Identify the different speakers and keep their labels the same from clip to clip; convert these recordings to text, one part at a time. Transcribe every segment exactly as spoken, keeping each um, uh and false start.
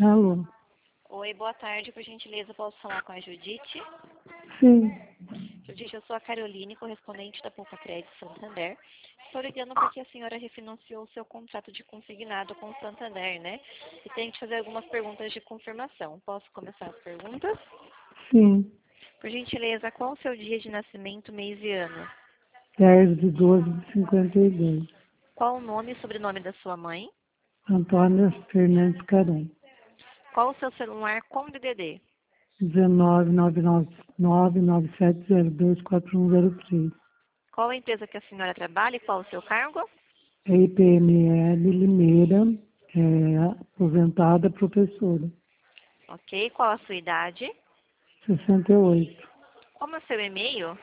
Speaker 1: Alô?
Speaker 2: Oi, boa tarde. Por gentileza, posso falar com a Judite?
Speaker 1: Sim.
Speaker 2: Judite, eu sou a Caroline, correspondente da Poupa Crédito Santander. Estou ligando porque a senhora refinanciou o seu contrato de consignado com o Santander, né? E tem que fazer algumas perguntas de confirmação. Posso começar as perguntas?
Speaker 1: Sim.
Speaker 2: Por gentileza, qual o seu dia de nascimento, mês e ano?
Speaker 1: dez de doze de cinquenta e dois.
Speaker 2: Qual o nome e sobrenome da sua mãe?
Speaker 1: Antônia Fernandes Carum.
Speaker 2: Qual o seu celular com D D D?
Speaker 1: dezenove, nove nove nove, nove sete zero dois, quatro um zero três.
Speaker 2: Qual a empresa que a senhora trabalha e qual o seu cargo?
Speaker 1: É I P M L Limeira, é, aposentada professora.
Speaker 2: Ok. Qual a sua idade?
Speaker 1: sessenta e oito.
Speaker 2: Como é o seu e-mail?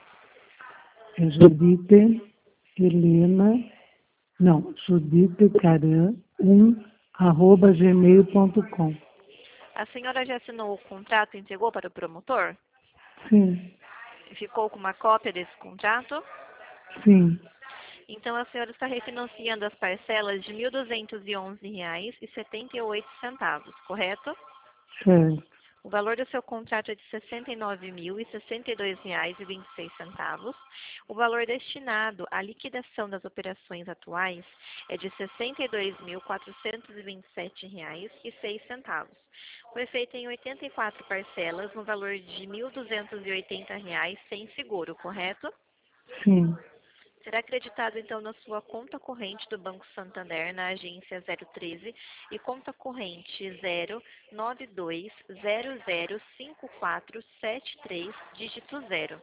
Speaker 1: É Judite Helena, não, Judite Caram, um, arroba gmail ponto com.
Speaker 2: A senhora já assinou o contrato e entregou para o promotor?
Speaker 1: Sim,
Speaker 2: E ficou com uma cópia desse contrato?
Speaker 1: sim,
Speaker 2: Então a senhora está refinanciando as parcelas de mil duzentos e onze reais e setenta e oito centavos, correto?
Speaker 1: certo.
Speaker 2: O valor do seu contrato é de sessenta e nove mil e sessenta e dois reais e vinte e seis centavos. O valor destinado à liquidação das operações atuais é de sessenta e dois mil quatrocentos e vinte e sete reais e seis centavos. Foi feito em oitenta e quatro parcelas no valor de mil duzentos e oitenta reais sem seguro, correto?
Speaker 1: Sim,
Speaker 2: Será acreditado, então, na sua conta corrente do Banco Santander, na agência zero treze e conta corrente zero nove dois zero zero cinco quatro sete três, dígito zero.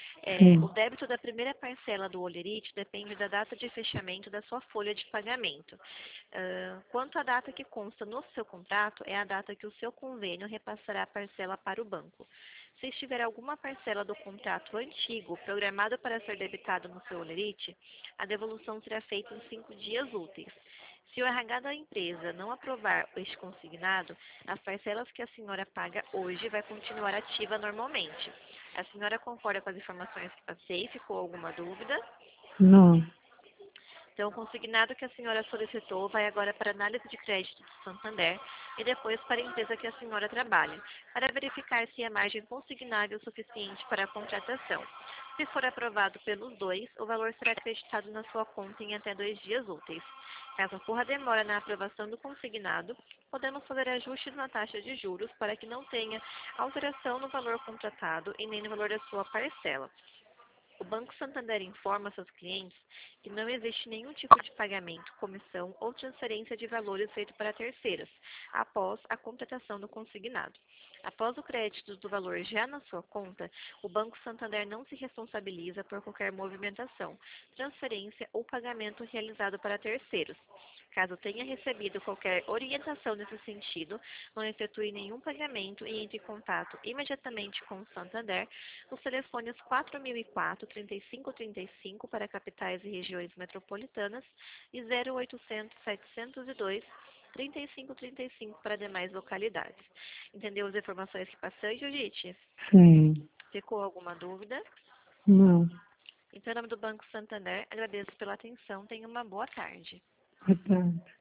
Speaker 2: É, o
Speaker 1: sim,
Speaker 2: débito da primeira parcela do Olerite depende da data de fechamento da sua folha de pagamento. Uh, quanto à data que consta no seu contrato, é a data que o seu convênio repassará a parcela para o banco. Se estiver alguma parcela do contrato antigo programada para ser debitado no seu Olerite, a devolução será feita em cinco dias úteis. Se o R H da empresa não aprovar este consignado, as parcelas que a senhora paga hoje vai continuar ativa normalmente. A senhora concorda com as informações que passei? Ficou alguma dúvida?
Speaker 1: não,
Speaker 2: Então, o consignado que a senhora solicitou vai agora para a análise de crédito do Santander e depois para a empresa que a senhora trabalha, para verificar se a margem consignável é suficiente para a contratação. Se for aprovado pelos dois, o valor será acreditado na sua conta em até dois dias úteis. Caso ocorra demora na aprovação do consignado, podemos fazer ajustes na taxa de juros para que não tenha alteração no valor contratado e nem no valor da sua parcela. O Banco Santander informa seus clientes que não existe nenhum tipo de pagamento, comissão ou transferência de valores feito para terceiros, após a contratação do consignado. Após o crédito do valor já na sua conta, o Banco Santander não se responsabiliza por qualquer movimentação, transferência ou pagamento realizado para terceiros. Caso tenha recebido qualquer orientação nesse sentido, não efetue nenhum pagamento e entre em contato imediatamente com o Santander nos telefones quatro mil e quatro, trinta e cinco trinta e cinco para capitais e regiões metropolitanas e zero oitocentos, setecentos e dois, trinta e cinco trinta e cinco para demais localidades. Entendeu as informações que passei, Judite?
Speaker 1: sim,
Speaker 2: Ficou alguma dúvida?
Speaker 1: não.
Speaker 2: Então, em nome do Banco Santander, agradeço pela atenção. Tenha uma boa tarde.
Speaker 1: Boa tarde.